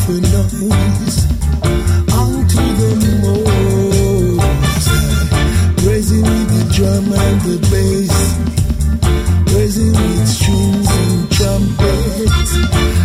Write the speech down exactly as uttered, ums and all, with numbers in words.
a noise unto the Most High, praising with the drum and the bass, praising with strings and trumpets.